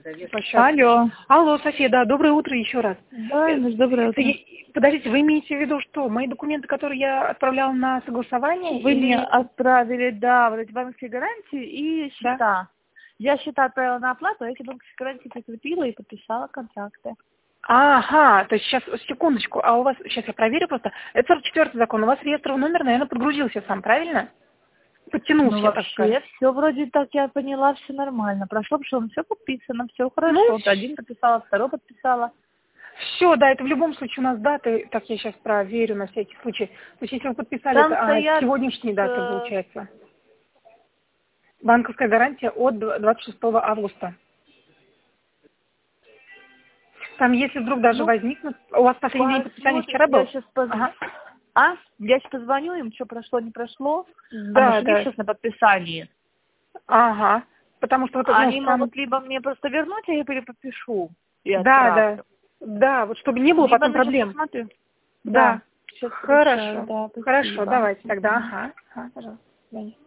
Алло. Алло, София, да, доброе утро еще раз. Да, доброе утро. Подождите, вы имеете в виду что? Мои документы, которые я отправляла на согласование? Вы или... мне отправили, да, вот эти банковские гарантии и счета. Да. Я счета отправила на оплату, а эти банковские гарантии прикрепила и подписала контракты. Ага, то есть сейчас, секундочку, а у вас, сейчас я проверю просто, это 44-й закон, у вас реестровый номер, наверное, подгрузился сам, правильно? Подтянулся, Ну, так вообще, сказать. все вроде так, я поняла, все нормально. Прошло, все подписано, все хорошо. Ну, Вот один подписала, второй подписала. все, да, это в любом случае у нас даты, так я сейчас проверю на всякий случай. То есть если вы подписали, Там это стоят... сегодняшней даты получается. Банковская гарантия от 26 августа. Там, если вдруг даже ну, возникнут, у вас последний день подписания вчера я был? сейчас Ага. Я сейчас позвоню им, что прошло, не прошло. А Да, может, у них да. сейчас на подписании. Ага. Потому что вот, Они там... могут либо мне просто вернуть, а я переподпишу и Да, да. отправлю. Да, вот чтобы не было Либо, потом значит, проблем. посмотрю. Да. Да, сейчас Хорошо. решаю, да, Хорошо, спасибо. давайте тогда. Ага. Ага, пожалуйста.